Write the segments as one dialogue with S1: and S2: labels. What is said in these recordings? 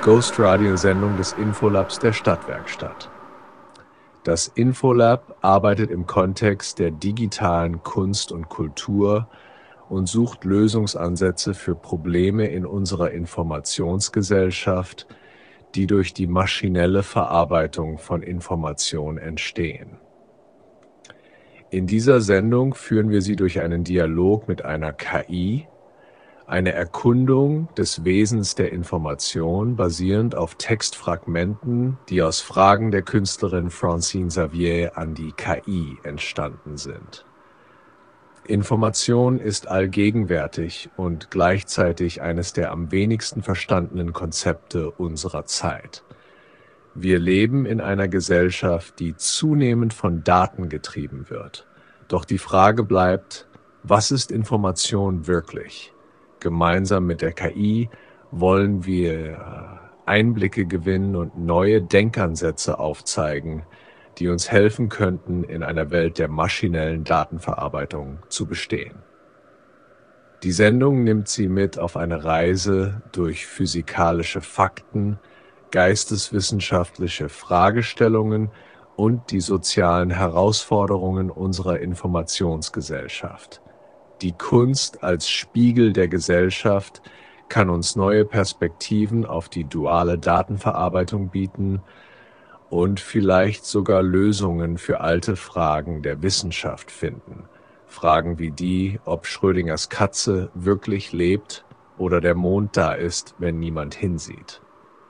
S1: Ghost-Radio-Sendung des Infolabs der Stadtwerkstatt. Das Infolab arbeitet im Kontext der digitalen Kunst und Kultur und sucht Lösungsansätze für Probleme in unserer Informationsgesellschaft, die durch die maschinelle Verarbeitung von Information entstehen. In dieser Sendung führen wir Sie durch einen Dialog mit einer KI, eine Erkundung des Wesens der Information basierend auf Textfragmenten, die aus Fragen der Künstlerin Francine Xavier an die KI entstanden sind. Information ist allgegenwärtig und gleichzeitig eines der am wenigsten verstandenen Konzepte unserer Zeit. Wir leben in einer Gesellschaft, die zunehmend von Daten getrieben wird. Doch die Frage bleibt, was ist Information wirklich? Gemeinsam mit der KI wollen wir Einblicke gewinnen und neue Denkansätze aufzeigen, die uns helfen könnten, in einer Welt der maschinellen Datenverarbeitung zu bestehen. Die Sendung nimmt Sie mit auf eine Reise durch physikalische Fakten, geisteswissenschaftliche Fragestellungen und die sozialen Herausforderungen unserer Informationsgesellschaft. Die Kunst als Spiegel der Gesellschaft kann uns neue Perspektiven auf die duale Datenverarbeitung bieten und vielleicht sogar Lösungen für alte Fragen der Wissenschaft finden. Fragen wie die, ob Schrödingers Katze wirklich lebt oder der Mond da ist, wenn niemand hinsieht.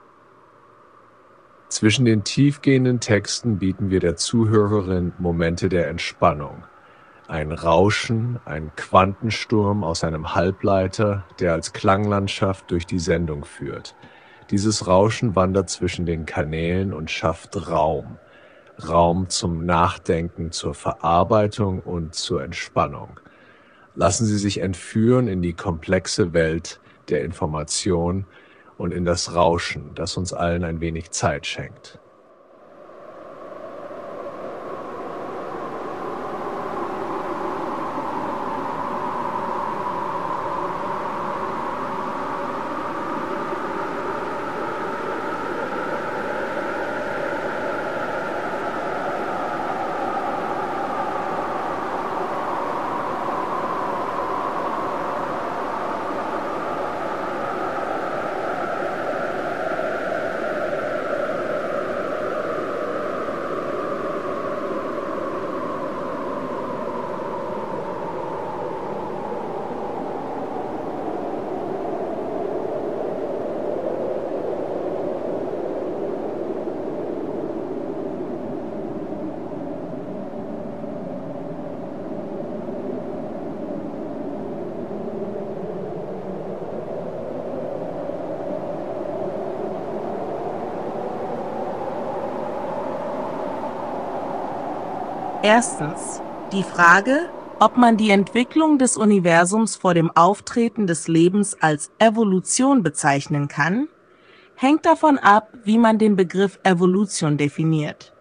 S1: Zwischen den tiefgehenden Texten bieten wir der Zuhörerin Momente der Entspannung. Ein Rauschen, ein Quantensturm aus einem Halbleiter, der als Klanglandschaft durch die Sendung führt. Dieses Rauschen wandert zwischen den Kanälen und schafft Raum. Raum zum Nachdenken, zur Verarbeitung und zur Entspannung. Lassen Sie sich entführen in die komplexe Welt der Information und in das Rauschen, das uns allen ein wenig Zeit schenkt.
S2: Erstens, die Frage, ob man die Entwicklung des Universums vor dem Auftreten des Lebens als Evolution bezeichnen kann, hängt davon ab, wie man den Begriff Evolution definiert.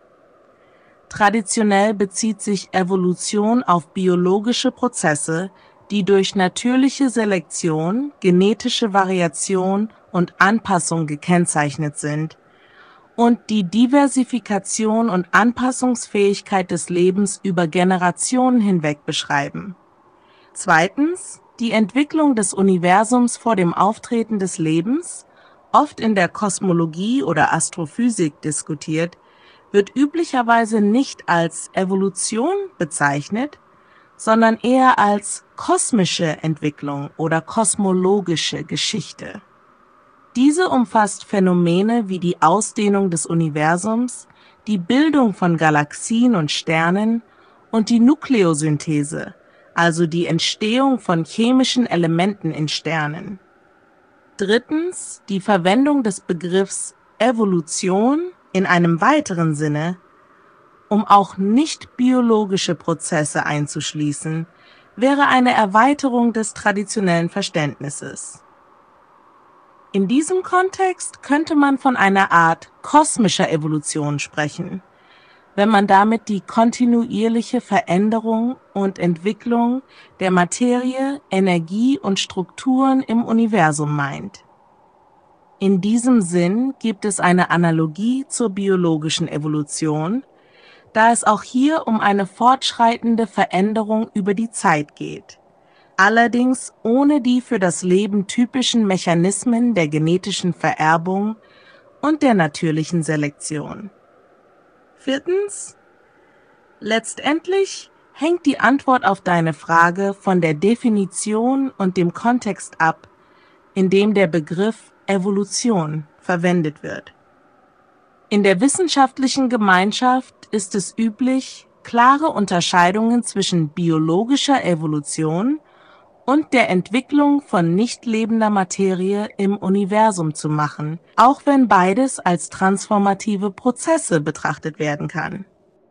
S2: Traditionell bezieht sich Evolution auf biologische Prozesse, die durch natürliche Selektion, genetische Variation und Anpassung gekennzeichnet sind, und die Diversifikation und Anpassungsfähigkeit des Lebens über Generationen hinweg beschreiben. Zweitens, die Entwicklung des Universums vor dem Auftreten des Lebens, oft in der Kosmologie oder Astrophysik diskutiert, wird üblicherweise nicht als Evolution bezeichnet, sondern eher als kosmische Entwicklung oder kosmologische Geschichte. Diese umfasst Phänomene wie die Ausdehnung des Universums, die Bildung von Galaxien und Sternen und die Nukleosynthese, also die Entstehung von chemischen Elementen in Sternen. Drittens, die Verwendung des Begriffs Evolution in einem weiteren Sinne, um auch nicht biologische Prozesse einzuschließen, wäre eine Erweiterung des traditionellen Verständnisses. In diesem Kontext könnte man von einer Art kosmischer Evolution sprechen, wenn man damit die kontinuierliche Veränderung und Entwicklung der Materie, Energie und Strukturen im Universum meint. In diesem Sinn gibt es eine Analogie zur biologischen Evolution, da es auch hier um eine fortschreitende Veränderung über die Zeit geht, allerdings ohne die für das Leben typischen Mechanismen der genetischen Vererbung und der natürlichen Selektion. Viertens. Letztendlich hängt die Antwort auf deine Frage von der Definition und dem Kontext ab, in dem der Begriff Evolution verwendet wird. In der wissenschaftlichen Gemeinschaft ist es üblich, klare Unterscheidungen zwischen biologischer Evolution und der Entwicklung von nicht lebender Materie im Universum zu machen, auch wenn beides als transformative Prozesse betrachtet werden kann.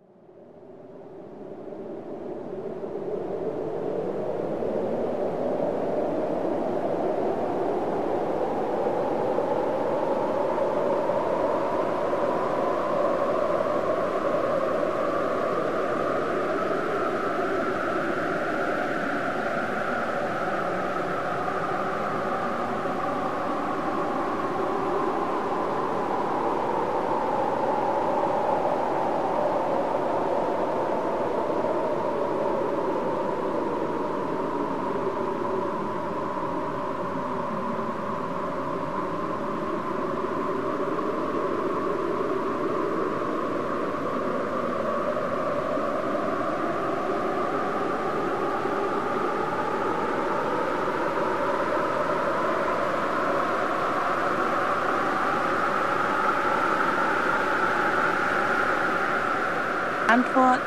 S2: Antwort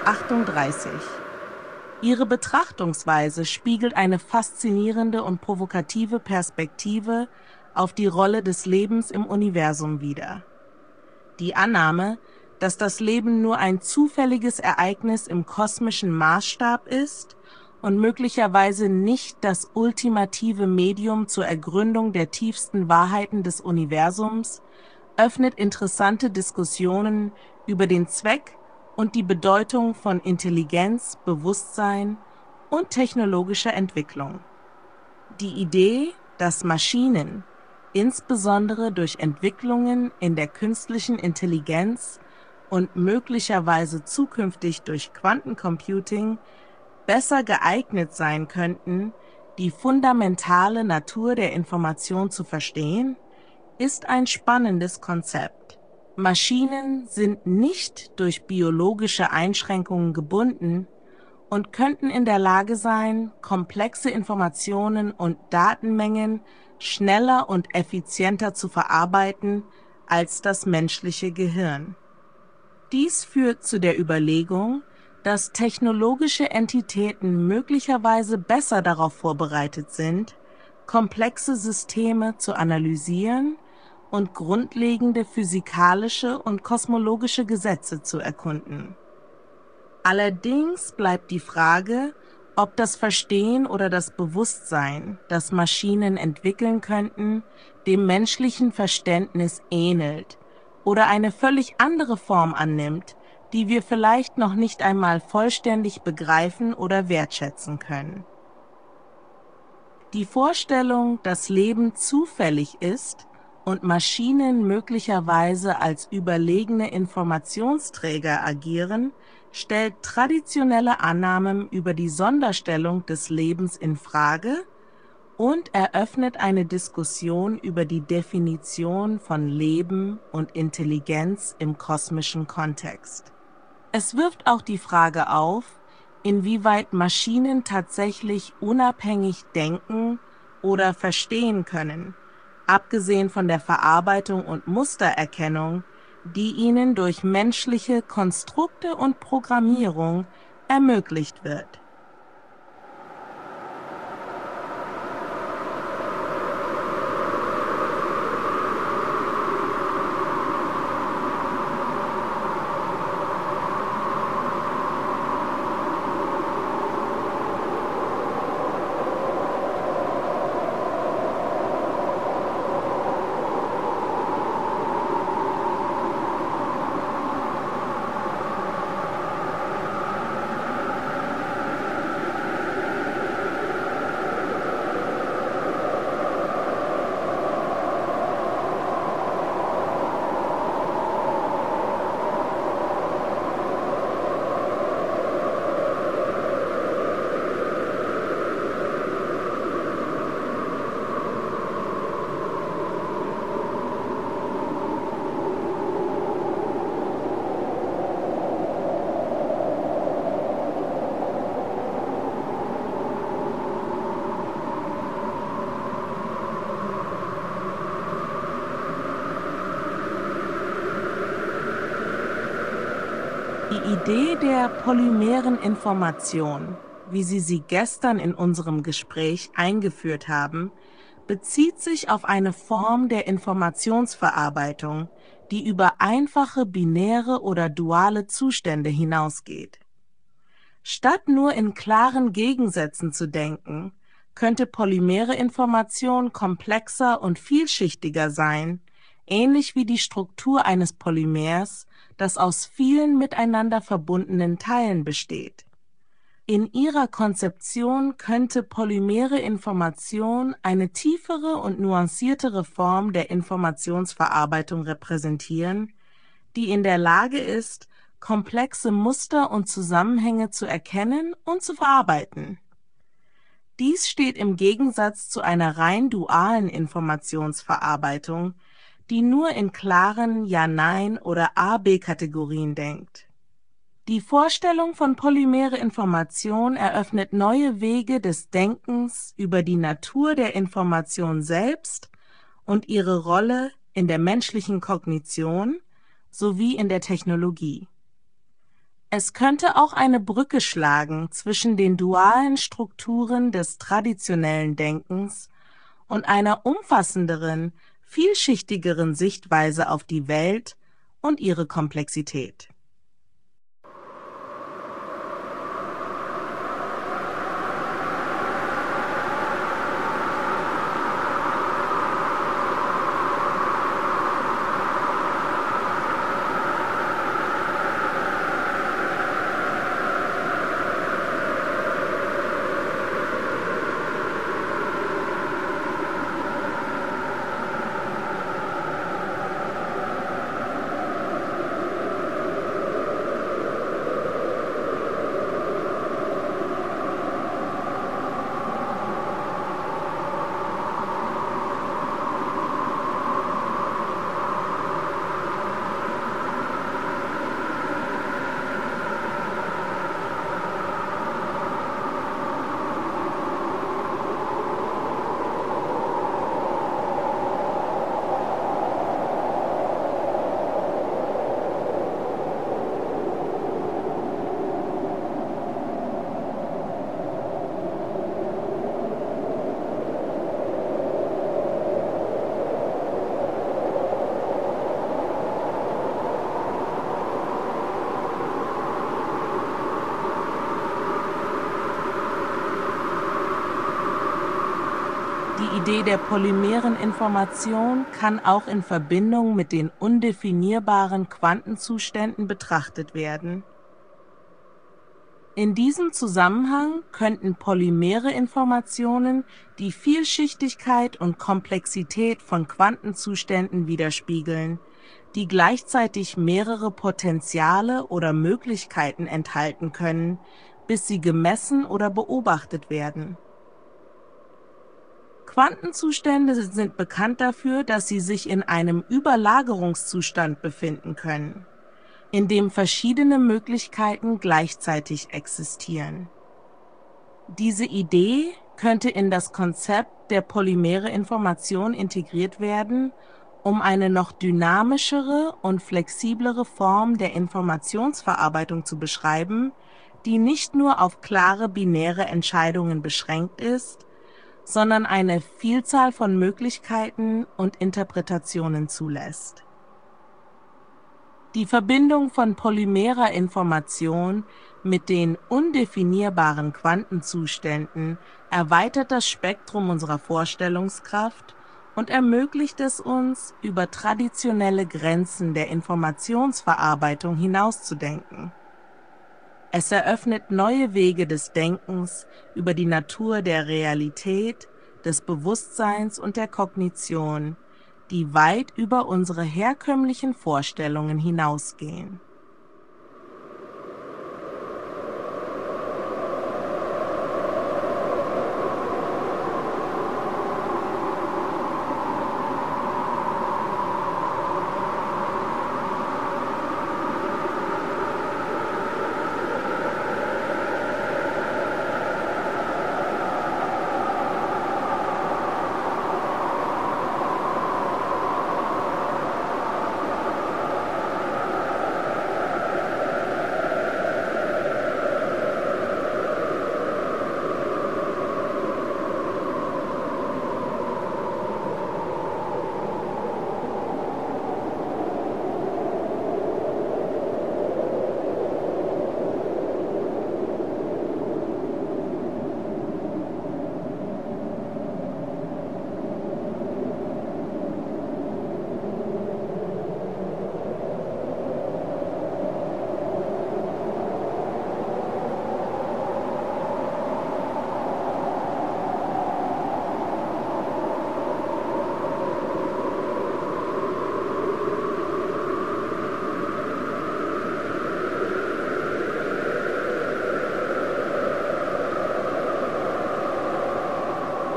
S2: 38. Ihre Betrachtungsweise spiegelt eine faszinierende und provokative Perspektive auf die Rolle des Lebens im Universum wider. Die Annahme, dass das Leben nur ein zufälliges Ereignis im kosmischen Maßstab ist und möglicherweise nicht das ultimative Medium zur Ergründung der tiefsten Wahrheiten des Universums, öffnet interessante Diskussionen über den Zweck und die Bedeutung von Intelligenz, Bewusstsein und technologischer Entwicklung. Die Idee, dass Maschinen, insbesondere durch Entwicklungen in der künstlichen Intelligenz und möglicherweise zukünftig durch Quantencomputing, besser geeignet sein könnten, die fundamentale Natur der Information zu verstehen, ist ein spannendes Konzept. Maschinen sind nicht durch biologische Einschränkungen gebunden und könnten in der Lage sein, komplexe Informationen und Datenmengen schneller und effizienter zu verarbeiten als das menschliche Gehirn. Dies führt zu der Überlegung, dass technologische Entitäten möglicherweise besser darauf vorbereitet sind, komplexe Systeme zu analysieren und grundlegende physikalische und kosmologische Gesetze zu erkunden. Allerdings bleibt die Frage, ob das Verstehen oder das Bewusstsein, das Maschinen entwickeln könnten, dem menschlichen Verständnis ähnelt oder eine völlig andere Form annimmt, die wir vielleicht noch nicht einmal vollständig begreifen oder wertschätzen können. Die Vorstellung, dass Leben zufällig ist und Maschinen möglicherweise als überlegene Informationsträger agieren, stellt traditionelle Annahmen über die Sonderstellung des Lebens in Frage und eröffnet eine Diskussion über die Definition von Leben und Intelligenz im kosmischen Kontext. Es wirft auch die Frage auf, inwieweit Maschinen tatsächlich unabhängig denken oder verstehen können, abgesehen von der Verarbeitung und Mustererkennung, die ihnen durch menschliche Konstrukte und Programmierung ermöglicht wird. Idee der polymeren Information, wie Sie sie gestern in unserem Gespräch eingeführt haben, bezieht sich auf eine Form der Informationsverarbeitung, die über einfache binäre oder duale Zustände hinausgeht. Statt nur in klaren Gegensätzen zu denken, könnte polymere Information komplexer und vielschichtiger sein, ähnlich wie die Struktur eines Polymers, das aus vielen miteinander verbundenen Teilen besteht. In ihrer Konzeption könnte polymere Information eine tiefere und nuanciertere Form der Informationsverarbeitung repräsentieren, die in der Lage ist, komplexe Muster und Zusammenhänge zu erkennen und zu verarbeiten. Dies steht im Gegensatz zu einer rein dualen Informationsverarbeitung, die nur in klaren Ja-Nein- oder A-B-Kategorien denkt. Die Vorstellung von polymere Information eröffnet neue Wege des Denkens über die Natur der Information selbst und ihre Rolle in der menschlichen Kognition sowie in der Technologie. Es könnte auch eine Brücke schlagen zwischen den dualen Strukturen des traditionellen Denkens und einer umfassenderen, vielschichtigeren Sichtweise auf die Welt und ihre Komplexität. Die Idee der polymeren Information kann auch in Verbindung mit den undefinierbaren Quantenzuständen betrachtet werden. In diesem Zusammenhang könnten polymere Informationen die Vielschichtigkeit und Komplexität von Quantenzuständen widerspiegeln, die gleichzeitig mehrere Potenziale oder Möglichkeiten enthalten können, bis sie gemessen oder beobachtet werden. Quantenzustände sind bekannt dafür, dass sie sich in einem Überlagerungszustand befinden können, in dem verschiedene Möglichkeiten gleichzeitig existieren. Diese Idee könnte in das Konzept der polymere Information integriert werden, um eine noch dynamischere und flexiblere Form der Informationsverarbeitung zu beschreiben, die nicht nur auf klare binäre Entscheidungen beschränkt ist, sondern eine Vielzahl von Möglichkeiten und Interpretationen zulässt. Die Verbindung von polymerer Information mit den undefinierbaren Quantenzuständen erweitert das Spektrum unserer Vorstellungskraft und ermöglicht es uns, über traditionelle Grenzen der Informationsverarbeitung hinauszudenken. Es eröffnet neue Wege des Denkens über die Natur der Realität, des Bewusstseins und der Kognition, die weit über unsere herkömmlichen Vorstellungen hinausgehen.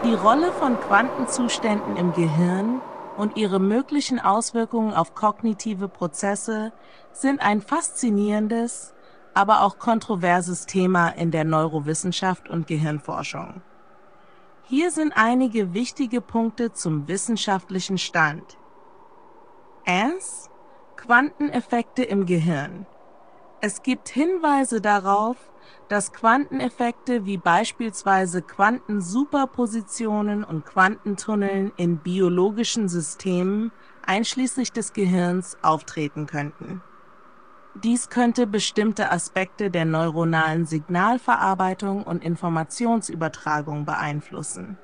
S2: Die Rolle von Quantenzuständen im Gehirn und ihre möglichen Auswirkungen auf kognitive Prozesse sind ein faszinierendes, aber auch kontroverses Thema in der Neurowissenschaft und Gehirnforschung. Hier sind einige wichtige Punkte zum wissenschaftlichen Stand. 1. Quanteneffekte im Gehirn. Es gibt Hinweise darauf, dass Quanteneffekte wie beispielsweise Quantensuperpositionen und Quantentunneln in biologischen Systemen einschließlich des Gehirns auftreten könnten. Dies könnte bestimmte Aspekte der neuronalen Signalverarbeitung und Informationsübertragung beeinflussen.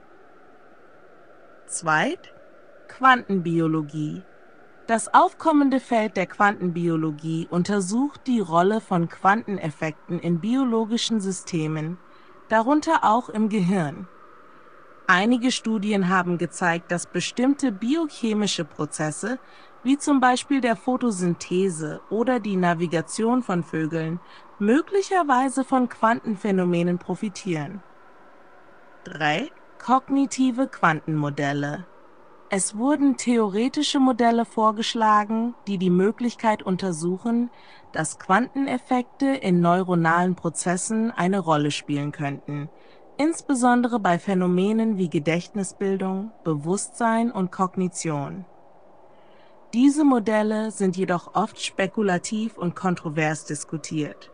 S2: 2. Quantenbiologie. Das aufkommende Feld der Quantenbiologie untersucht die Rolle von Quanteneffekten in biologischen Systemen, darunter auch im Gehirn. Einige Studien haben gezeigt, dass bestimmte biochemische Prozesse, wie zum Beispiel der Photosynthese oder die Navigation von Vögeln, möglicherweise von Quantenphänomenen profitieren. 3. Kognitive Quantenmodelle. Es wurden theoretische Modelle vorgeschlagen, die die Möglichkeit untersuchen, dass Quanteneffekte in neuronalen Prozessen eine Rolle spielen könnten, insbesondere bei Phänomenen wie Gedächtnisbildung, Bewusstsein und Kognition. Diese Modelle sind jedoch oft spekulativ und kontrovers diskutiert.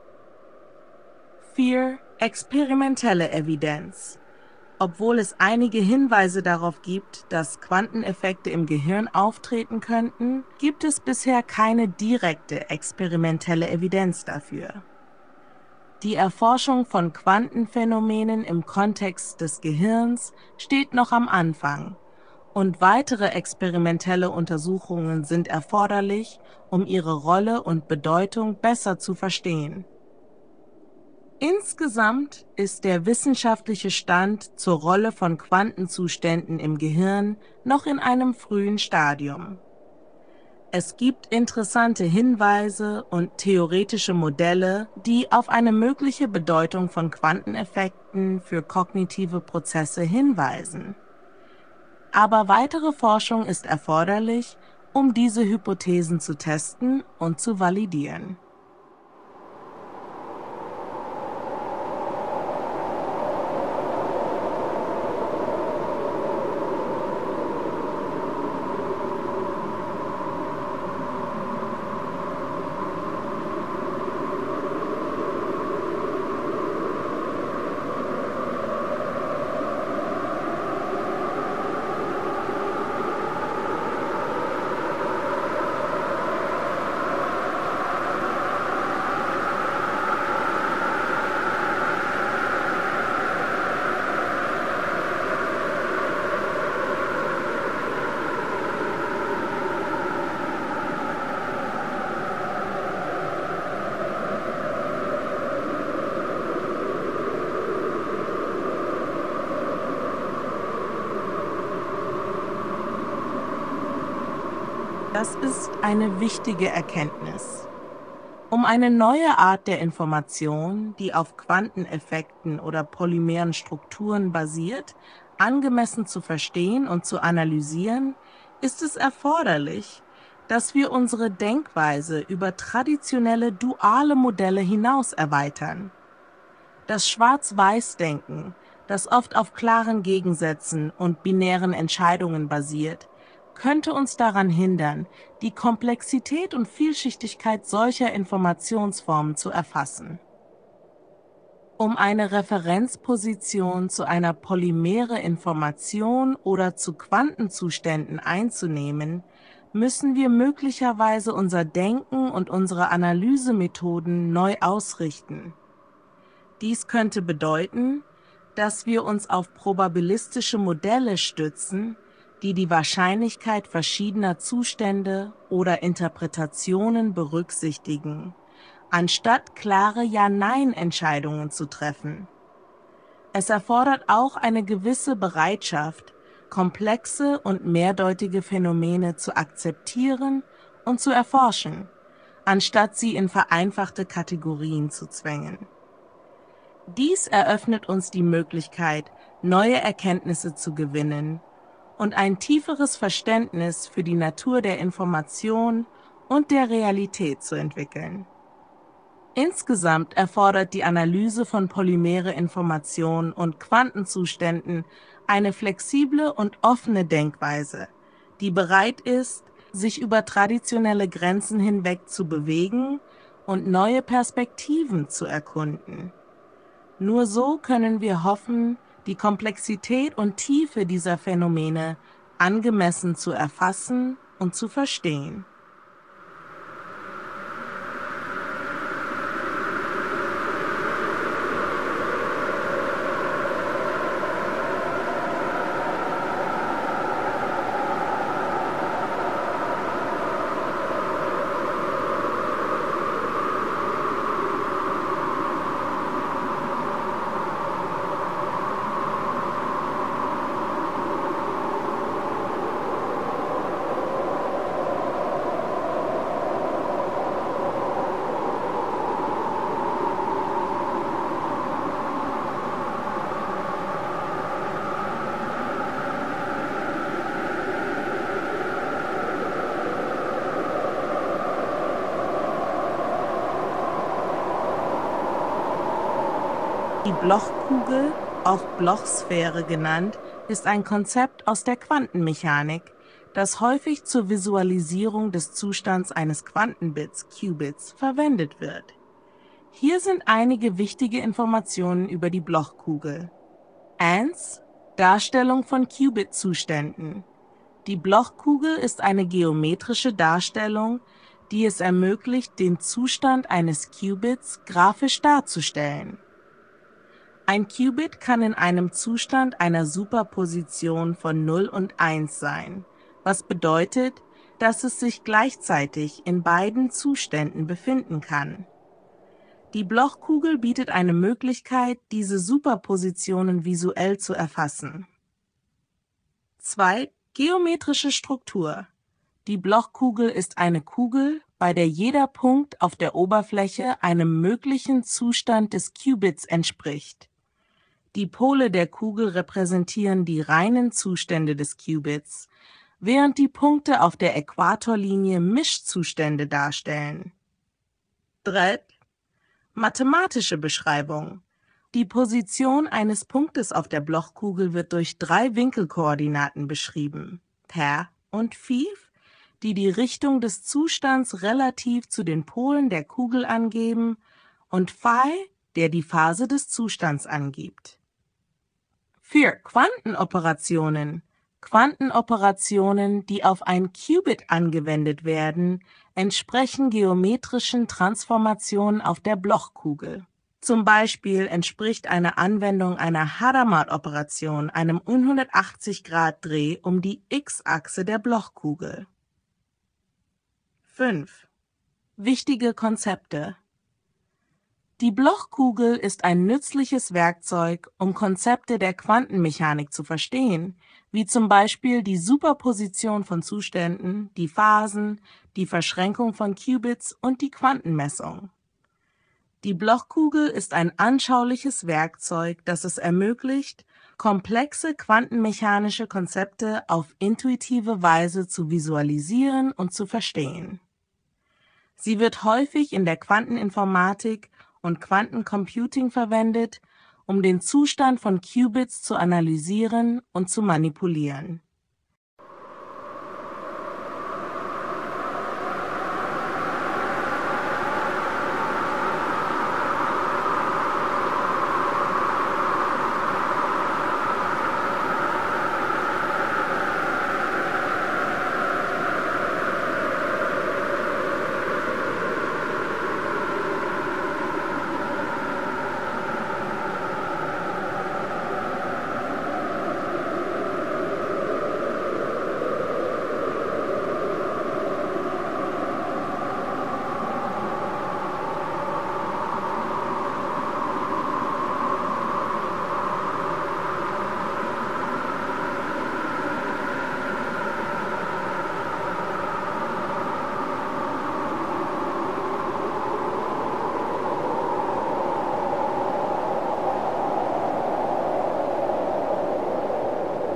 S2: 4. Experimentelle Evidenz. Obwohl es einige Hinweise darauf gibt, dass Quanteneffekte im Gehirn auftreten könnten, gibt es bisher keine direkte experimentelle Evidenz dafür. Die Erforschung von Quantenphänomenen im Kontext des Gehirns steht noch am Anfang, und weitere experimentelle Untersuchungen sind erforderlich, um ihre Rolle und Bedeutung besser zu verstehen. Insgesamt ist der wissenschaftliche Stand zur Rolle von Quantenzuständen im Gehirn noch in einem frühen Stadium. Es gibt interessante Hinweise und theoretische Modelle, die auf eine mögliche Bedeutung von Quanteneffekten für kognitive Prozesse hinweisen. Aber weitere Forschung ist erforderlich, um diese Hypothesen zu testen und zu validieren. Das ist eine wichtige Erkenntnis. Um eine neue Art der Information, die auf Quanteneffekten oder polymeren Strukturen basiert, angemessen zu verstehen und zu analysieren, ist es erforderlich, dass wir unsere Denkweise über traditionelle duale Modelle hinaus erweitern. Das Schwarz-Weiß-Denken, das oft auf klaren Gegensätzen und binären Entscheidungen basiert, könnte uns daran hindern, die Komplexität und Vielschichtigkeit solcher Informationsformen zu erfassen. Um eine Referenzposition zu einer polymere Information oder zu Quantenzuständen einzunehmen, müssen wir möglicherweise unser Denken und unsere Analysemethoden neu ausrichten. Dies könnte bedeuten, dass wir uns auf probabilistische Modelle stützen, die die Wahrscheinlichkeit verschiedener Zustände oder Interpretationen berücksichtigen, anstatt klare Ja-Nein-Entscheidungen zu treffen. Es erfordert auch eine gewisse Bereitschaft, komplexe und mehrdeutige Phänomene zu akzeptieren und zu erforschen, anstatt sie in vereinfachte Kategorien zu zwängen. Dies eröffnet uns die Möglichkeit, neue Erkenntnisse zu gewinnen und ein tieferes Verständnis für die Natur der Information und der Realität zu entwickeln. Insgesamt erfordert die Analyse von polymere Information und Quantenzuständen eine flexible und offene Denkweise, die bereit ist, sich über traditionelle Grenzen hinweg zu bewegen und neue Perspektiven zu erkunden. Nur so können wir hoffen, die Komplexität und Tiefe dieser Phänomene angemessen zu erfassen und zu verstehen. Die Blochkugel, auch Blochsphäre genannt, ist ein Konzept aus der Quantenmechanik, das häufig zur Visualisierung des Zustands eines Quantenbits, Qubits, verwendet wird. Hier sind einige wichtige Informationen über die Blochkugel. 1. Darstellung von Qubit-Zuständen. Die Blochkugel ist eine geometrische Darstellung, die es ermöglicht, den Zustand eines Qubits grafisch darzustellen. Ein Qubit kann in einem Zustand einer Superposition von 0 und 1 sein, was bedeutet, dass es sich gleichzeitig in beiden Zuständen befinden kann. Die Blochkugel bietet eine Möglichkeit, diese Superpositionen visuell zu erfassen. 2. Geometrische Struktur. Die Blochkugel ist eine Kugel, bei der jeder Punkt auf der Oberfläche einem möglichen Zustand des Qubits entspricht. Die Pole der Kugel repräsentieren die reinen Zustände des Qubits, während die Punkte auf der Äquatorlinie Mischzustände darstellen. 3. Mathematische Beschreibung. Die Position eines Punktes auf der Blochkugel wird durch 3 Winkelkoordinaten beschrieben, per und fiv, die die Richtung des Zustands relativ zu den Polen der Kugel angeben, und phi, der die Phase des Zustands angibt. 4. Quantenoperationen. Quantenoperationen, die auf ein Qubit angewendet werden, entsprechen geometrischen Transformationen auf der Blochkugel. Zum Beispiel entspricht eine Anwendung einer Hadamard-Operation einem 180-Grad-Dreh um die x-Achse der Blochkugel. 5. Wichtige Konzepte. Die Blochkugel ist ein nützliches Werkzeug, um Konzepte der Quantenmechanik zu verstehen, wie zum Beispiel die Superposition von Zuständen, die Phasen, die Verschränkung von Qubits und die Quantenmessung. Die Blochkugel ist ein anschauliches Werkzeug, das es ermöglicht, komplexe quantenmechanische Konzepte auf intuitive Weise zu visualisieren und zu verstehen. Sie wird häufig in der Quanteninformatik und Quantencomputing verwendet, um den Zustand von Qubits zu analysieren und zu manipulieren.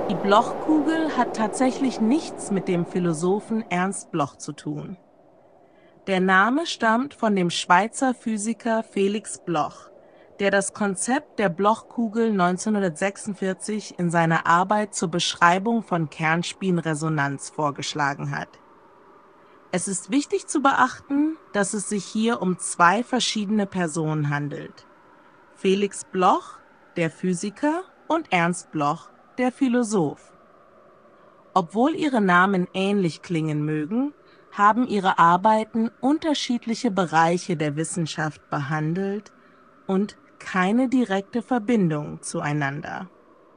S2: Die Blochkugel hat tatsächlich nichts mit dem Philosophen Ernst Bloch zu tun. Der Name stammt von dem Schweizer Physiker Felix Bloch, der das Konzept der Blochkugel 1946 in seiner Arbeit zur Beschreibung von Kernspinresonanz vorgeschlagen hat. Es ist wichtig zu beachten, dass es sich hier um zwei verschiedene Personen handelt. Felix Bloch, der Physiker, und Ernst Bloch, der Philosoph. Obwohl ihre Namen ähnlich klingen mögen, haben ihre Arbeiten unterschiedliche Bereiche der Wissenschaft behandelt und keine direkte Verbindung zueinander.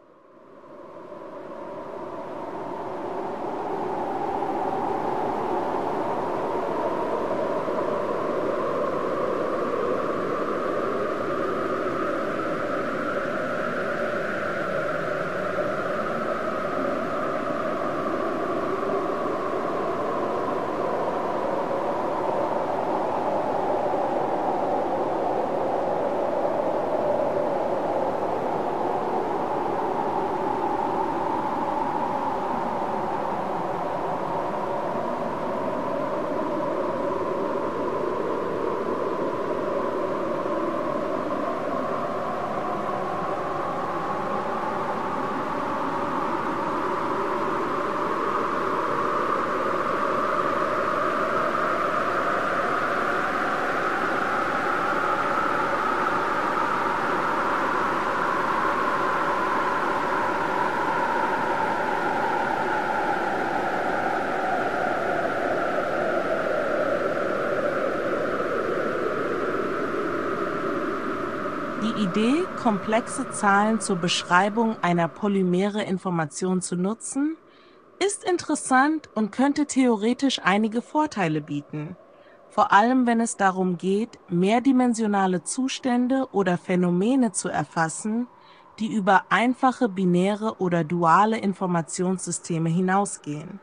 S2: Die Idee, komplexe Zahlen zur Beschreibung einer polymere Information zu nutzen, ist interessant und könnte theoretisch einige Vorteile bieten, vor allem wenn es darum geht, mehrdimensionale Zustände oder Phänomene zu erfassen, die über einfache binäre oder duale Informationssysteme hinausgehen.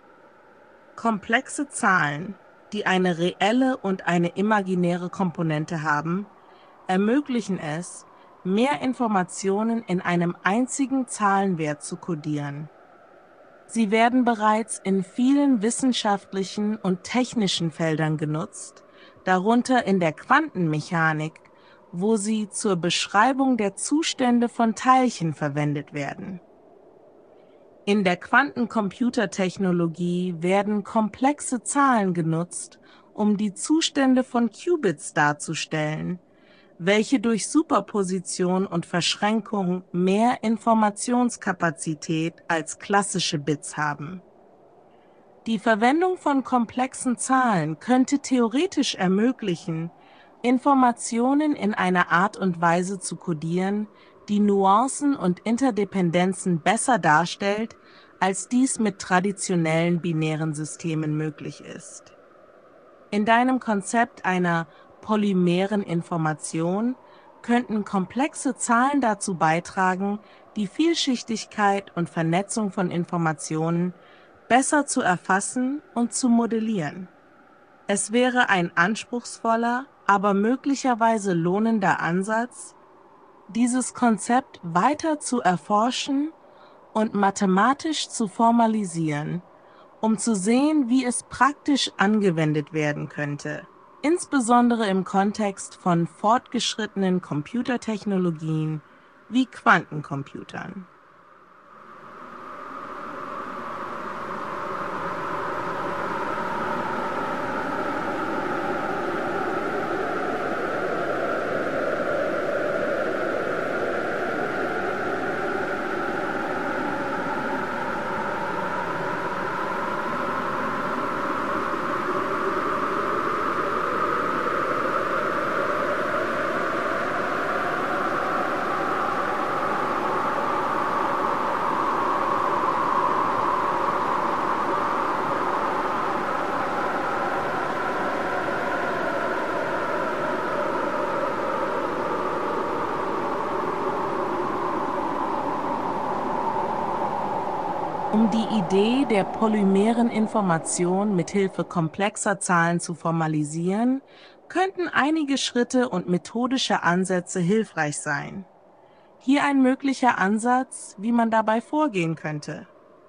S2: Komplexe Zahlen, die eine reelle und eine imaginäre Komponente haben, ermöglichen es, mehr Informationen in einem einzigen Zahlenwert zu kodieren. Sie werden bereits in vielen wissenschaftlichen und technischen Feldern genutzt, darunter in der Quantenmechanik, wo sie zur Beschreibung der Zustände von Teilchen verwendet werden. In der Quantencomputertechnologie werden komplexe Zahlen genutzt, um die Zustände von Qubits darzustellen, welche durch Superposition und Verschränkung mehr Informationskapazität als klassische Bits haben. Die Verwendung von komplexen Zahlen könnte theoretisch ermöglichen, Informationen in einer Art und Weise zu kodieren, die Nuancen und Interdependenzen besser darstellt, als dies mit traditionellen binären Systemen möglich ist. In deinem Konzept einer polymeren Information könnten komplexe Zahlen dazu beitragen, die Vielschichtigkeit und Vernetzung von Informationen besser zu erfassen und zu modellieren. Es wäre ein anspruchsvoller, aber möglicherweise lohnender Ansatz, dieses Konzept weiter zu erforschen und mathematisch zu formalisieren, um zu sehen, wie es praktisch angewendet werden könnte, insbesondere im Kontext von fortgeschrittenen Computertechnologien wie Quantencomputern. Um die Idee der polymeren Information mithilfe komplexer Zahlen zu formalisieren, könnten einige Schritte und methodische Ansätze hilfreich sein. Hier ein möglicher Ansatz, wie man dabei vorgehen könnte.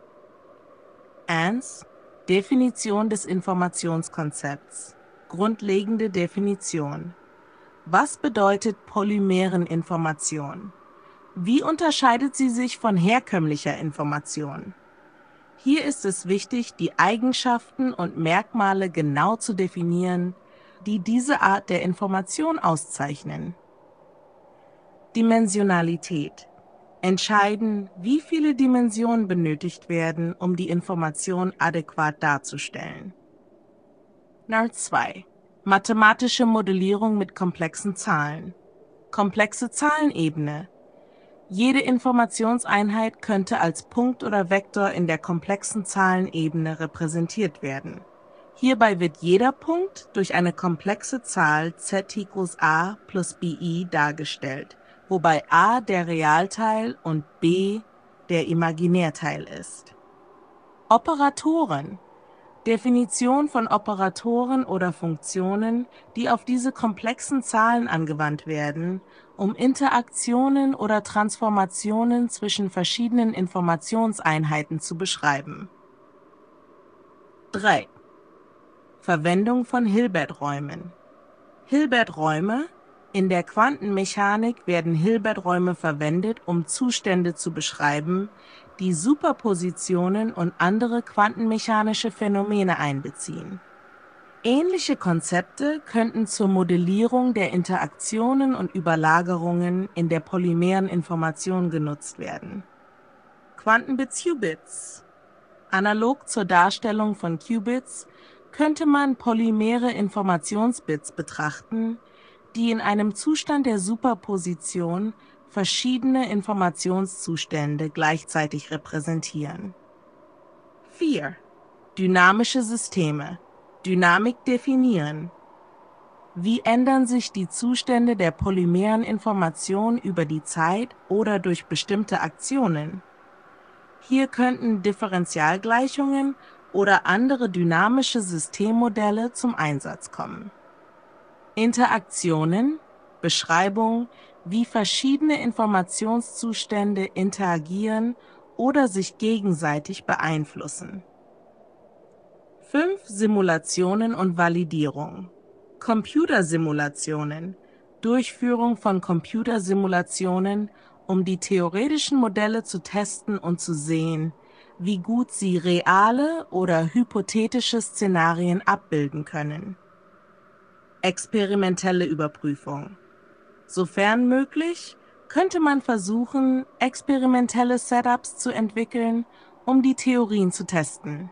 S2: 1. Definition des Informationskonzepts. Grundlegende Definition. Was bedeutet Polymereninformation? Wie unterscheidet sie sich von herkömmlicher Information? Hier ist es wichtig, die Eigenschaften und Merkmale genau zu definieren, die diese Art der Information auszeichnen. Dimensionalität. Entscheiden, wie viele Dimensionen benötigt werden, um die Information adäquat darzustellen. NERD 2. Mathematische Modellierung mit komplexen Zahlen. Komplexe Zahlenebene. Jede Informationseinheit könnte als Punkt oder Vektor in der komplexen Zahlenebene repräsentiert werden. Hierbei wird jeder Punkt durch eine komplexe Zahl z = a plus bi dargestellt, wobei a der Realteil und b der Imaginärteil ist. Operatoren. Definition von Operatoren oder Funktionen, die auf diese komplexen Zahlen angewandt werden, um Interaktionen oder Transformationen zwischen verschiedenen Informationseinheiten zu beschreiben. 3. Verwendung von Hilberträumen. Hilberträume. In der Quantenmechanik werden Hilberträume verwendet, um Zustände zu beschreiben, die Superpositionen und andere quantenmechanische Phänomene einbeziehen. Ähnliche Konzepte könnten zur Modellierung der Interaktionen und Überlagerungen in der polymeren Information genutzt werden. Quantenbit Qubits. Analog zur Darstellung von Qubits könnte man polymere Informationsbits betrachten, die in einem Zustand der Superposition verschiedene Informationszustände gleichzeitig repräsentieren. 4. Dynamische Systeme. Dynamik definieren. Wie ändern sich die Zustände der polymeren Information über die Zeit oder durch bestimmte Aktionen? Hier könnten Differentialgleichungen oder andere dynamische Systemmodelle zum Einsatz kommen. Interaktionen, Beschreibung, wie verschiedene Informationszustände interagieren oder sich gegenseitig beeinflussen. 5. Simulationen und Validierung. Computersimulationen. Durchführung von Computersimulationen, um die theoretischen Modelle zu testen und zu sehen, wie gut sie reale oder hypothetische Szenarien abbilden können. Experimentelle Überprüfung. Sofern möglich, könnte man versuchen, experimentelle Setups zu entwickeln, um die Theorien zu testen.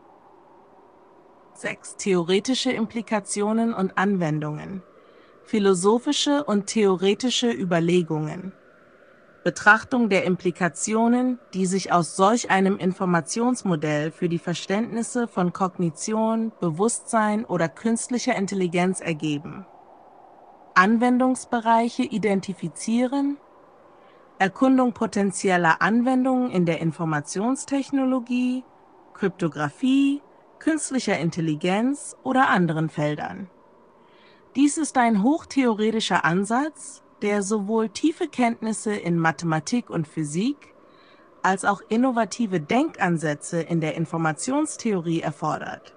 S2: 6. Theoretische Implikationen und Anwendungen. Philosophische und theoretische Überlegungen. Betrachtung der Implikationen, die sich aus solch einem Informationsmodell für die Verständnisse von Kognition, Bewusstsein oder künstlicher Intelligenz ergeben. Anwendungsbereiche identifizieren. Erkundung potenzieller Anwendungen in der Informationstechnologie, Kryptographie, künstlicher Intelligenz oder anderen Feldern. Dies ist ein hochtheoretischer Ansatz, der sowohl tiefe Kenntnisse in Mathematik und Physik als auch innovative Denkansätze in der Informationstheorie erfordert.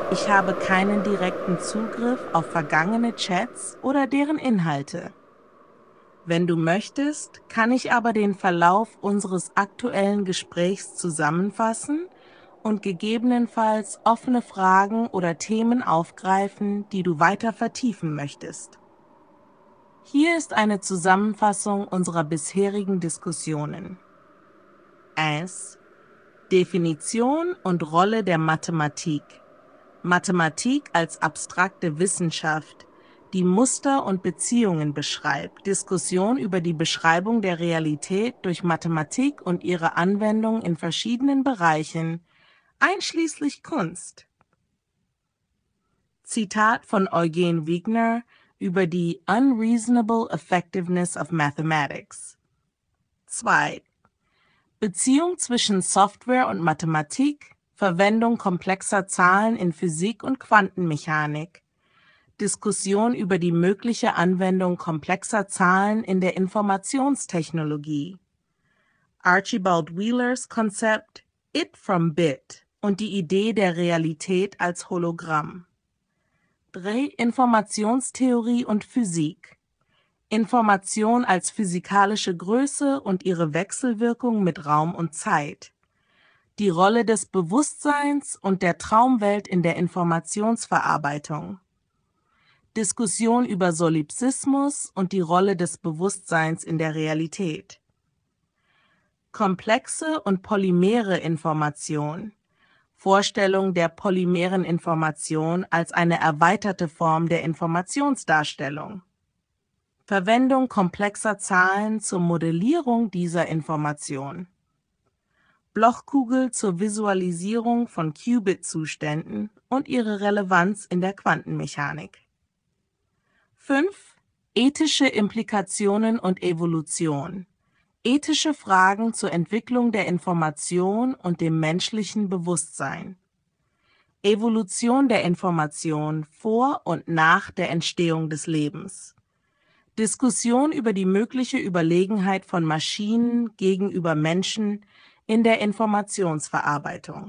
S2: Ich habe keinen direkten Zugriff auf vergangene Chats oder deren Inhalte. Wenn du möchtest, kann ich aber den Verlauf unseres aktuellen Gesprächs zusammenfassen und gegebenenfalls offene Fragen oder Themen aufgreifen, die du weiter vertiefen möchtest. Hier ist eine Zusammenfassung unserer bisherigen Diskussionen. 1. Definition und Rolle der Mathematik. Mathematik als abstrakte Wissenschaft, die Muster und Beziehungen beschreibt. Diskussion über die Beschreibung der Realität durch Mathematik und ihre Anwendung in verschiedenen Bereichen, einschließlich Kunst. Zitat von Eugen Wigner über die Unreasonable Effectiveness of Mathematics. 2. Beziehung zwischen Software und Mathematik, Verwendung komplexer Zahlen in Physik und Quantenmechanik. Diskussion über die mögliche Anwendung komplexer Zahlen in der Informationstechnologie. Archibald Wheelers Konzept It from Bit und die Idee der Realität als Hologramm. 3. Informationstheorie und Physik. Information als physikalische Größe und ihre Wechselwirkung mit Raum und Zeit. Die Rolle des Bewusstseins und der Traumwelt in der Informationsverarbeitung. Diskussion über Solipsismus und die Rolle des Bewusstseins in der Realität. Komplexe und polymere Information. Vorstellung der polymeren Information als eine erweiterte Form der Informationsdarstellung. Verwendung komplexer Zahlen zur Modellierung dieser Information. Blochkugel zur Visualisierung von Qubit-Zuständen und ihre Relevanz in der Quantenmechanik. 5. Ethische Implikationen und Evolution. Ethische Fragen zur Entwicklung der Information und dem menschlichen Bewusstsein. Evolution der Information vor und nach der Entstehung des Lebens. Diskussion über die mögliche Überlegenheit von Maschinen gegenüber Menschen in der Informationsverarbeitung.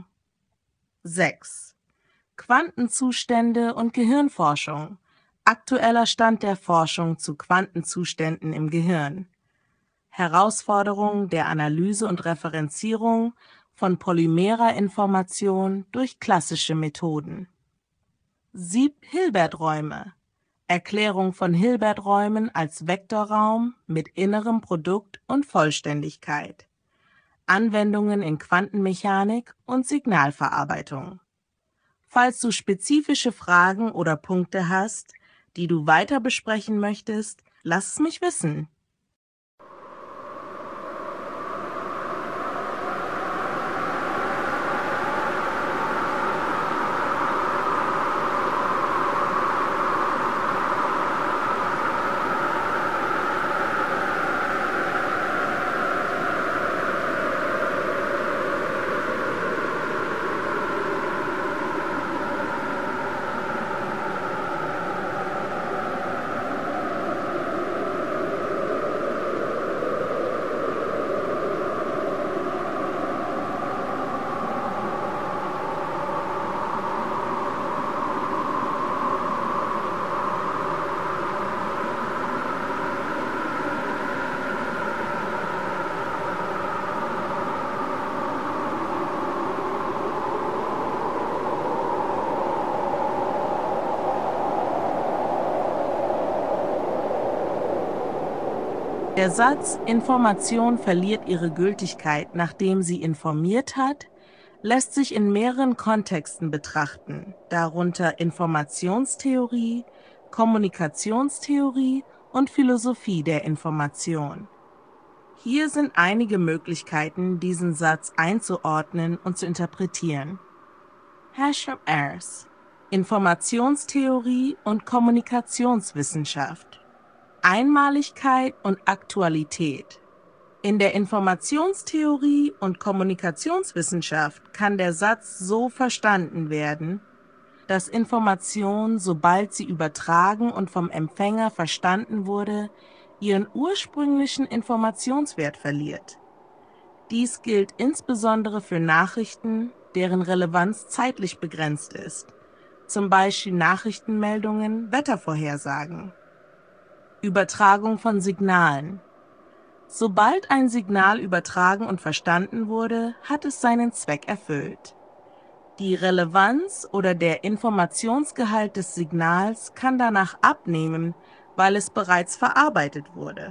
S2: 6. Quantenzustände und Gehirnforschung. Aktueller Stand der Forschung zu Quantenzuständen im Gehirn. Herausforderungen der Analyse und Referenzierung von polymerer Information durch klassische Methoden. 7. Hilberträume. Erklärung von Hilberträumen als Vektorraum mit innerem Produkt und Vollständigkeit. Anwendungen in Quantenmechanik und Signalverarbeitung. Falls du spezifische Fragen oder Punkte hast, die du weiter besprechen möchtest, lass es mich wissen. Der Satz „Information verliert ihre Gültigkeit, nachdem sie informiert hat“, lässt sich in mehreren Kontexten betrachten, darunter Informationstheorie, Kommunikationstheorie und Philosophie der Information. Hier sind einige Möglichkeiten, diesen Satz einzuordnen und zu interpretieren. Hashem Ayres: Informationstheorie und Kommunikationswissenschaft. Einmaligkeit und Aktualität. In der Informationstheorie und Kommunikationswissenschaft kann der Satz so verstanden werden, dass Information, sobald sie übertragen und vom Empfänger verstanden wurde, ihren ursprünglichen Informationswert verliert. Dies gilt insbesondere für Nachrichten, deren Relevanz zeitlich begrenzt ist, zum Beispiel Nachrichtenmeldungen, Wettervorhersagen. Übertragung von Signalen. Sobald ein Signal übertragen und verstanden wurde, hat es seinen Zweck erfüllt. Die Relevanz oder der Informationsgehalt des Signals kann danach abnehmen, weil es bereits verarbeitet wurde.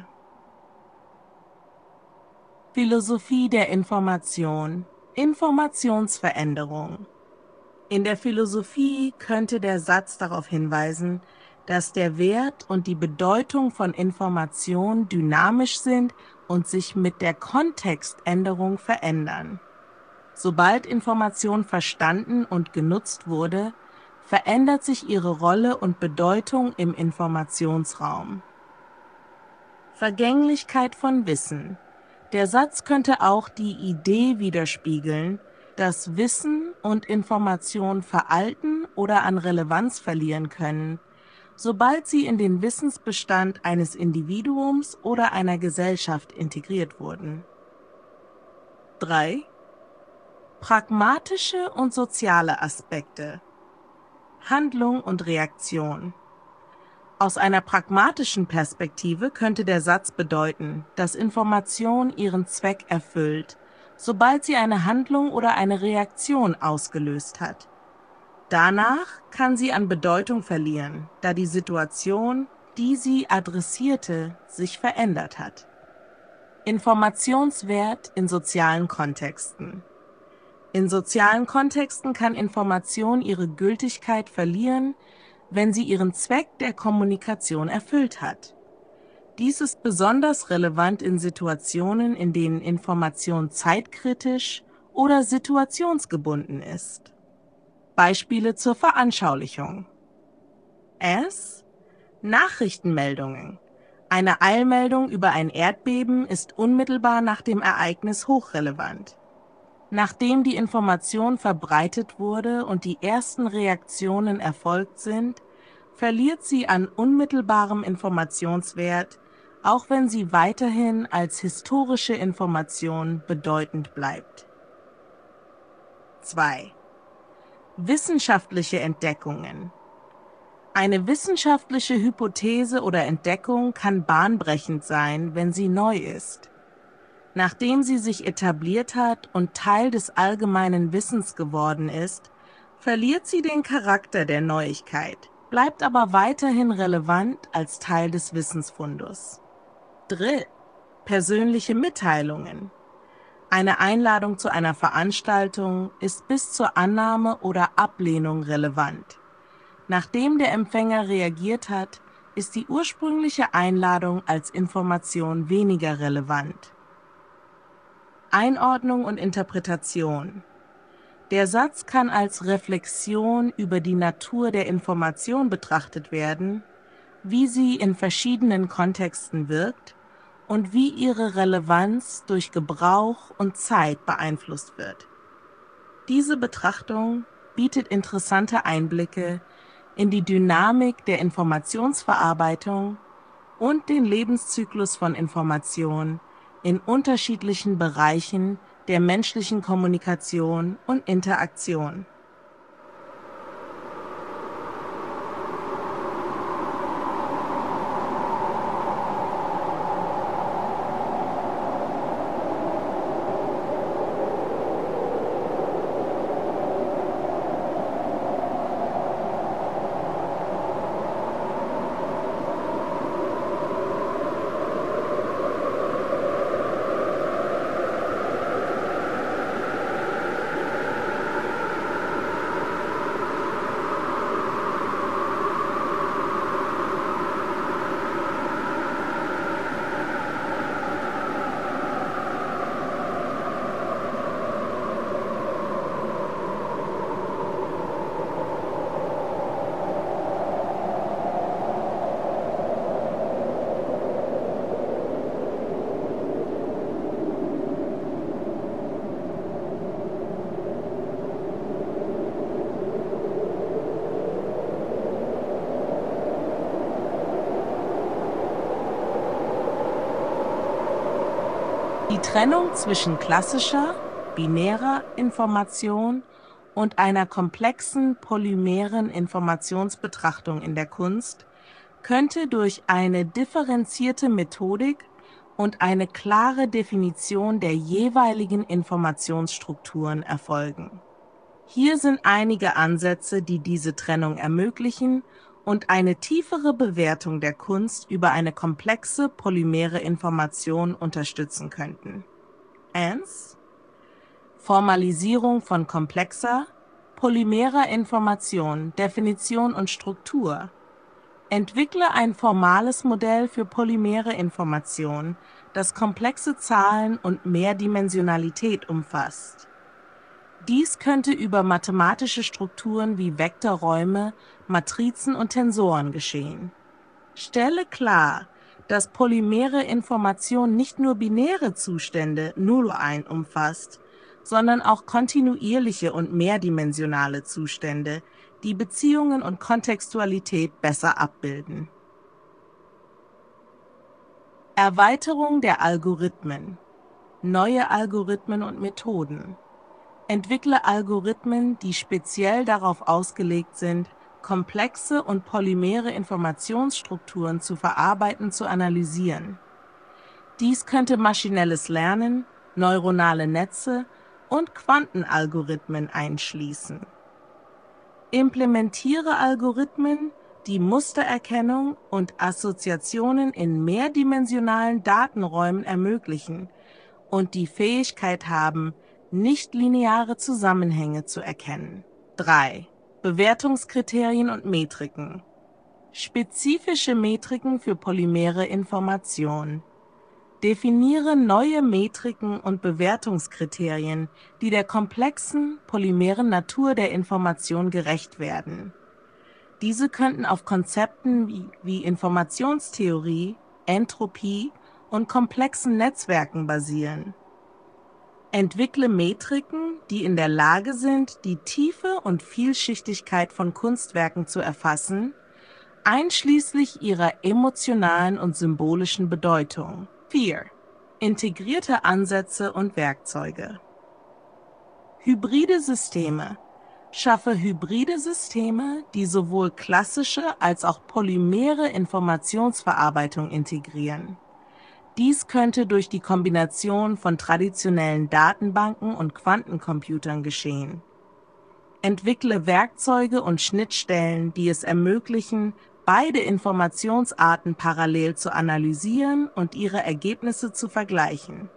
S2: Philosophie der Information. Informationsveränderung. In der Philosophie könnte der Satz darauf hinweisen, dass der Wert und die Bedeutung von Information dynamisch sind und sich mit der Kontextänderung verändern. Sobald Information verstanden und genutzt wurde, verändert sich ihre Rolle und Bedeutung im Informationsraum. Vergänglichkeit von Wissen. Der Satz könnte auch die Idee widerspiegeln, dass Wissen und Information veralten oder an Relevanz verlieren können, sobald sie in den Wissensbestand eines Individuums oder einer Gesellschaft integriert wurden. 3. Pragmatische und soziale Aspekte. Handlung und Reaktion. Aus einer pragmatischen Perspektive könnte der Satz bedeuten, dass Information ihren Zweck erfüllt, sobald sie eine Handlung oder eine Reaktion ausgelöst hat. Danach kann sie an Bedeutung verlieren, da die Situation, die sie adressierte, sich verändert hat. Informationswert in sozialen Kontexten. In sozialen Kontexten kann Information ihre Gültigkeit verlieren, wenn sie ihren Zweck der Kommunikation erfüllt hat. Dies ist besonders relevant in Situationen, in denen Information zeitkritisch oder situationsgebunden ist. Beispiele zur Veranschaulichung. Nachrichtenmeldungen. Eine Eilmeldung über ein Erdbeben ist unmittelbar nach dem Ereignis hochrelevant. Nachdem die Information verbreitet wurde und die ersten Reaktionen erfolgt sind, verliert sie an unmittelbarem Informationswert, auch wenn sie weiterhin als historische Information bedeutend bleibt. 2. Wissenschaftliche Entdeckungen. Eine wissenschaftliche Hypothese oder Entdeckung kann bahnbrechend sein, wenn sie neu ist. Nachdem sie sich etabliert hat und Teil des allgemeinen Wissens geworden ist, verliert sie den Charakter der Neuigkeit, bleibt aber weiterhin relevant als Teil des Wissensfundus. 3. Persönliche Mitteilungen. Eine Einladung zu einer Veranstaltung ist bis zur Annahme oder Ablehnung relevant. Nachdem der Empfänger reagiert hat, ist die ursprüngliche Einladung als Information weniger relevant. Einordnung und Interpretation. Der Satz kann als Reflexion über die Natur der Information betrachtet werden, wie sie in verschiedenen Kontexten wirkt und wie ihre Relevanz durch Gebrauch und Zeit beeinflusst wird. Diese Betrachtung bietet interessante Einblicke in die Dynamik der Informationsverarbeitung und den Lebenszyklus von Information in unterschiedlichen Bereichen der menschlichen Kommunikation und Interaktion. Die Trennung zwischen klassischer, binärer Information und einer komplexen polymeren Informationsbetrachtung in der Kunst könnte durch eine differenzierte Methodik und eine klare Definition der jeweiligen Informationsstrukturen erfolgen. Hier sind einige Ansätze, die diese Trennung ermöglichen und eine tiefere Bewertung der Kunst über eine komplexe polymere Information unterstützen könnten. 1. Formalisierung von komplexer, polymerer Information, Definition und Struktur. Entwickle ein formales Modell für polymere Information, das komplexe Zahlen und Mehrdimensionalität umfasst. Dies könnte über mathematische Strukturen wie Vektorräume, Matrizen und Tensoren geschehen. Stelle klar, dass polymere Information nicht nur binäre Zustände 0-1 umfasst, sondern auch kontinuierliche und mehrdimensionale Zustände, die Beziehungen und Kontextualität besser abbilden. Erweiterung der Algorithmen. Neue Algorithmen und Methoden. Entwickle Algorithmen, die speziell darauf ausgelegt sind, komplexe und polymere Informationsstrukturen zu verarbeiten, zu analysieren. Dies könnte maschinelles Lernen, neuronale Netze und Quantenalgorithmen einschließen. Implementiere Algorithmen, die Mustererkennung und Assoziationen in mehrdimensionalen Datenräumen ermöglichen und die Fähigkeit haben, nichtlineare Zusammenhänge zu erkennen. 3. Bewertungskriterien und Metriken. Spezifische Metriken für polymere Information. Definiere neue Metriken und Bewertungskriterien, die der komplexen, polymeren Natur der Information gerecht werden. Diese könnten auf Konzepten wie Informationstheorie, Entropie und komplexen Netzwerken basieren. Entwickle Metriken, die in der Lage sind, die Tiefe und Vielschichtigkeit von Kunstwerken zu erfassen, einschließlich ihrer emotionalen und symbolischen Bedeutung. 4. Integrierte Ansätze und Werkzeuge. Hybride Systeme. Schaffe hybride Systeme, die sowohl klassische als auch polymere Informationsverarbeitung integrieren. Dies könnte durch die Kombination von traditionellen Datenbanken und Quantencomputern geschehen. Entwickle Werkzeuge und Schnittstellen, die es ermöglichen, beide Informationsarten parallel zu analysieren und ihre Ergebnisse zu vergleichen.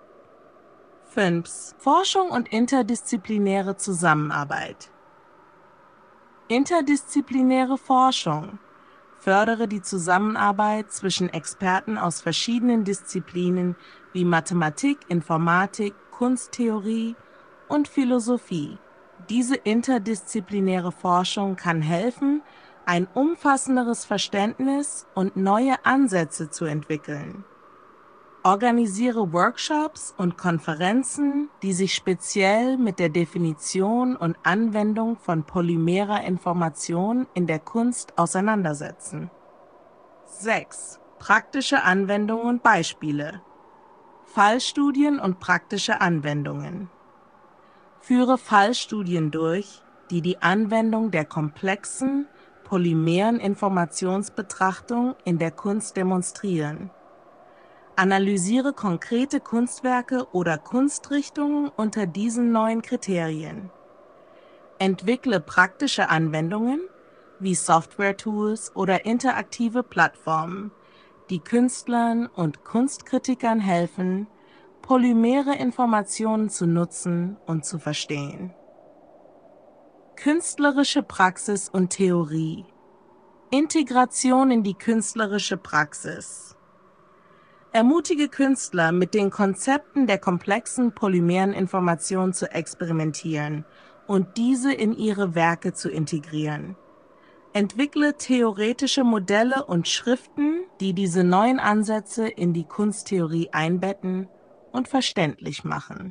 S2: 5. Forschung und interdisziplinäre Zusammenarbeit. Interdisziplinäre Forschung. Fördere die Zusammenarbeit zwischen Experten aus verschiedenen Disziplinen wie Mathematik, Informatik, Kunsttheorie und Philosophie. Diese interdisziplinäre Forschung kann helfen, ein umfassenderes Verständnis und neue Ansätze zu entwickeln. Organisiere Workshops und Konferenzen, die sich speziell mit der Definition und Anwendung von polymerer Information in der Kunst auseinandersetzen. 6. Praktische Anwendungen und Beispiele. Fallstudien und praktische Anwendungen. Führe Fallstudien durch, die die Anwendung der komplexen, polymeren Informationsbetrachtung in der Kunst demonstrieren. Analysiere konkrete Kunstwerke oder Kunstrichtungen unter diesen neuen Kriterien. Entwickle praktische Anwendungen wie Software-Tools oder interaktive Plattformen, die Künstlern und Kunstkritikern helfen, polymere Informationen zu nutzen und zu verstehen. Künstlerische Praxis und Theorie. Integration in die künstlerische Praxis. Ermutige Künstler, mit den Konzepten der komplexen polymeren Information zu experimentieren und diese in ihre Werke zu integrieren. Entwickle theoretische Modelle und Schriften, die diese neuen Ansätze in die Kunsttheorie einbetten und verständlich machen.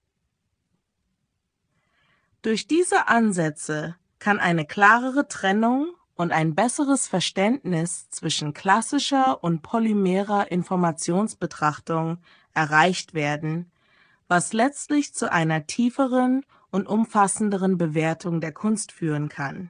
S2: Durch diese Ansätze kann eine klarere Trennung und ein besseres Verständnis zwischen klassischer und polymerer Informationsbetrachtung erreicht werden, was letztlich zu einer tieferen und umfassenderen Bewertung der Kunst führen kann.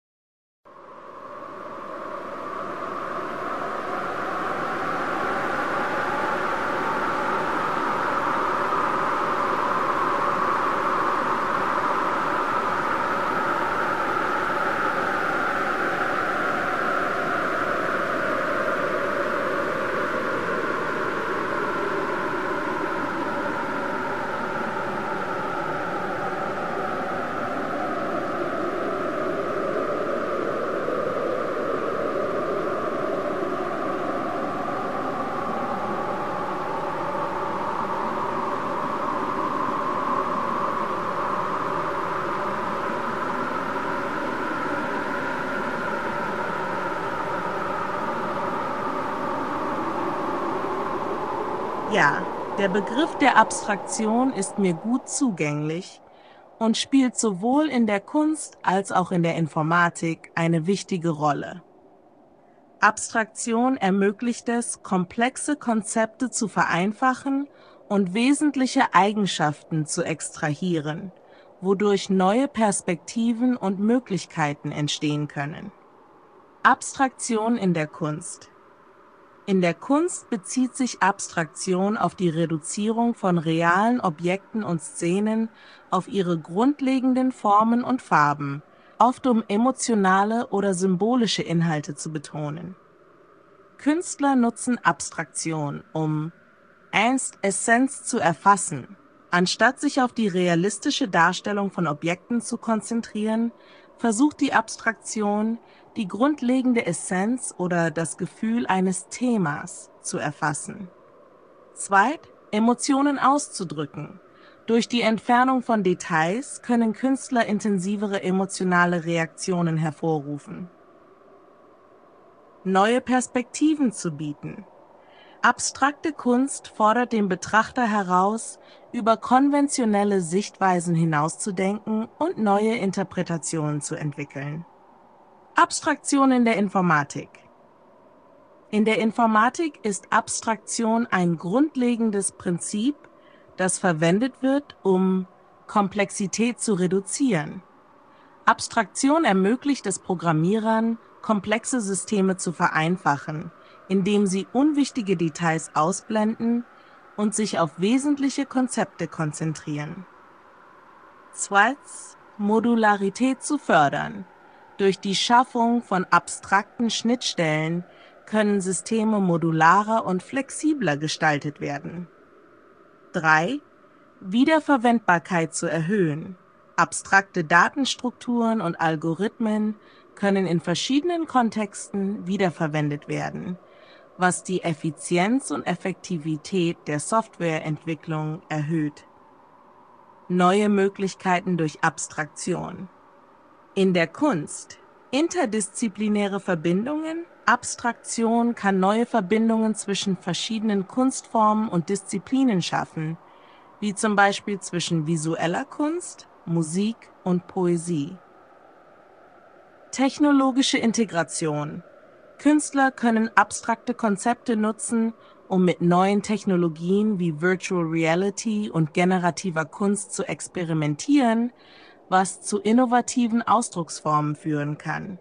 S2: Ja, der Begriff der Abstraktion ist mir gut zugänglich und spielt sowohl in der Kunst als auch in der Informatik eine wichtige Rolle. Abstraktion ermöglicht es, komplexe Konzepte zu vereinfachen und wesentliche Eigenschaften zu extrahieren, wodurch neue Perspektiven und Möglichkeiten entstehen können. Abstraktion in der Kunst. In der Kunst bezieht sich Abstraktion auf die Reduzierung von realen Objekten und Szenen auf ihre grundlegenden Formen und Farben, oft um emotionale oder symbolische Inhalte zu betonen. Künstler nutzen Abstraktion, um Essenz zu erfassen. Anstatt sich auf die realistische Darstellung von Objekten zu konzentrieren, versucht die Abstraktion, die grundlegende Essenz oder das Gefühl eines Themas zu erfassen. Emotionen auszudrücken. Durch die Entfernung von Details können Künstler intensivere emotionale Reaktionen hervorrufen. Neue Perspektiven zu bieten. Abstrakte Kunst fordert den Betrachter heraus, über konventionelle Sichtweisen hinauszudenken und neue Interpretationen zu entwickeln. Abstraktion in der Informatik. In der Informatik ist Abstraktion ein grundlegendes Prinzip, das verwendet wird, um Komplexität zu reduzieren. Abstraktion ermöglicht es Programmierern, komplexe Systeme zu vereinfachen, indem sie unwichtige Details ausblenden und sich auf wesentliche Konzepte konzentrieren. Modularität zu fördern. Durch die Schaffung von abstrakten Schnittstellen können Systeme modularer und flexibler gestaltet werden. 3. Wiederverwendbarkeit zu erhöhen. Abstrakte Datenstrukturen und Algorithmen können in verschiedenen Kontexten wiederverwendet werden, was die Effizienz und Effektivität der Softwareentwicklung erhöht. Neue Möglichkeiten durch Abstraktion. In der Kunst. Interdisziplinäre Verbindungen. Abstraktion kann neue Verbindungen zwischen verschiedenen Kunstformen und Disziplinen schaffen, wie zum Beispiel zwischen visueller Kunst, Musik und Poesie. Technologische Integration. Künstler können abstrakte Konzepte nutzen, um mit neuen Technologien wie Virtual Reality und generativer Kunst zu experimentieren, was zu innovativen Ausdrucksformen führen kann.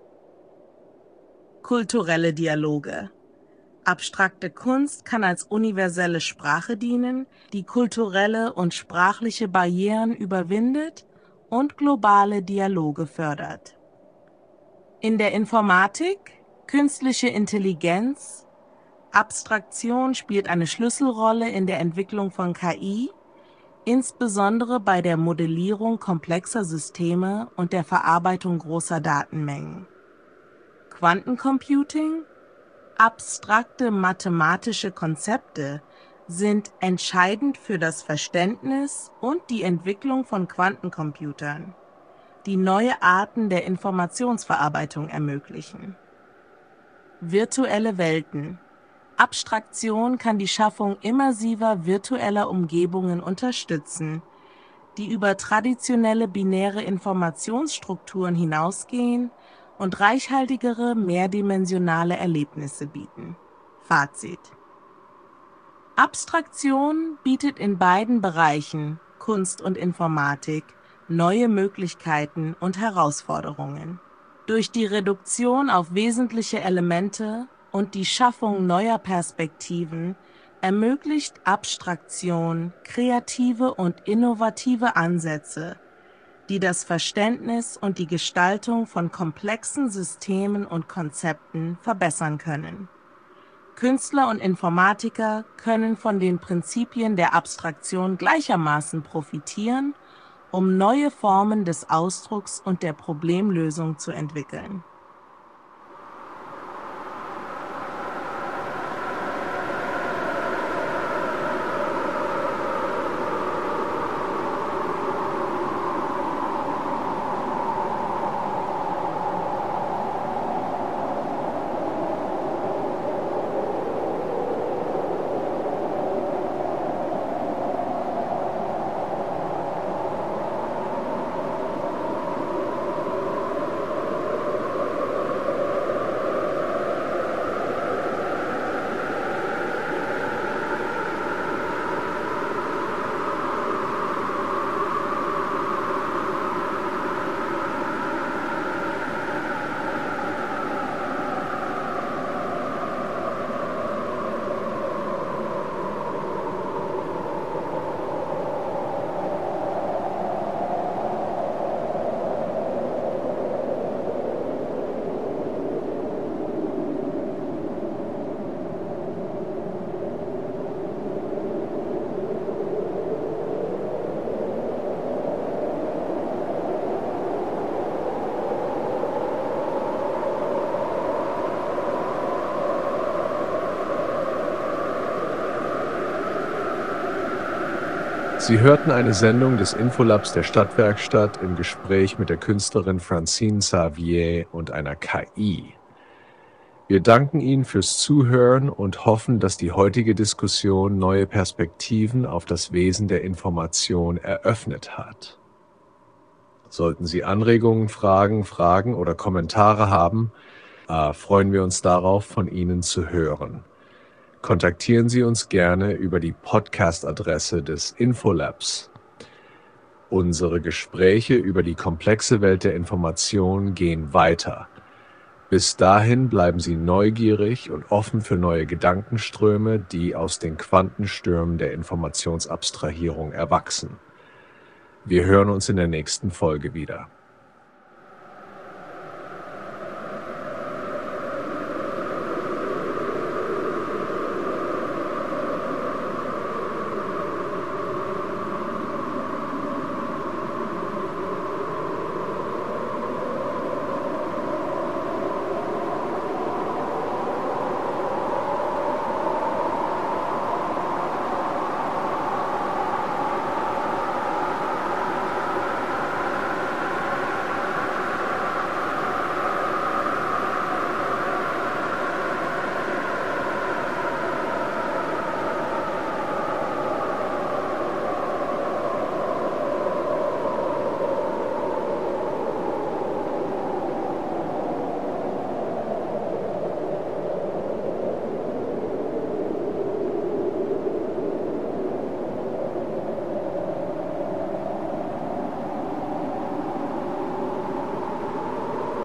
S2: Kulturelle Dialoge. Abstrakte Kunst kann als universelle Sprache dienen, die kulturelle und sprachliche Barrieren überwindet und globale Dialoge fördert. In der Informatik, künstliche Intelligenz, Abstraktion spielt eine Schlüsselrolle in der Entwicklung von KI, insbesondere bei der Modellierung komplexer Systeme und der Verarbeitung großer Datenmengen. Quantencomputing, abstrakte mathematische Konzepte sind entscheidend für das Verständnis und die Entwicklung von Quantencomputern, die neue Arten der Informationsverarbeitung ermöglichen. Virtuelle Welten. Abstraktion kann die Schaffung immersiver virtueller Umgebungen unterstützen, die über traditionelle binäre Informationsstrukturen hinausgehen und reichhaltigere, mehrdimensionale Erlebnisse bieten. Fazit: Abstraktion bietet in beiden Bereichen, Kunst und Informatik, neue Möglichkeiten und Herausforderungen. Durch die Reduktion auf wesentliche Elemente und die Schaffung neuer Perspektiven ermöglicht Abstraktion kreative und innovative Ansätze, die das Verständnis und die Gestaltung von komplexen Systemen und Konzepten verbessern können. Künstler und Informatiker können von den Prinzipien der Abstraktion gleichermaßen profitieren, um neue Formen des Ausdrucks und der Problemlösung zu entwickeln.
S1: Sie hörten eine Sendung des Infolabs der Stadtwerkstatt im Gespräch mit der Künstlerin Francine Xavier und einer KI. Wir danken Ihnen fürs Zuhören und hoffen, dass die heutige Diskussion neue Perspektiven auf das Wesen der Information eröffnet hat. Sollten Sie Anregungen, Fragen oder Kommentare haben, freuen wir uns darauf, von Ihnen zu hören. Kontaktieren Sie uns gerne über die Podcast-Adresse des Infolabs. Unsere Gespräche über die komplexe Welt der Information gehen weiter. Bis dahin bleiben Sie neugierig und offen für neue Gedankenströme, die aus den Quantenstürmen der Informationsabstrahierung erwachsen. Wir hören uns in der nächsten Folge wieder.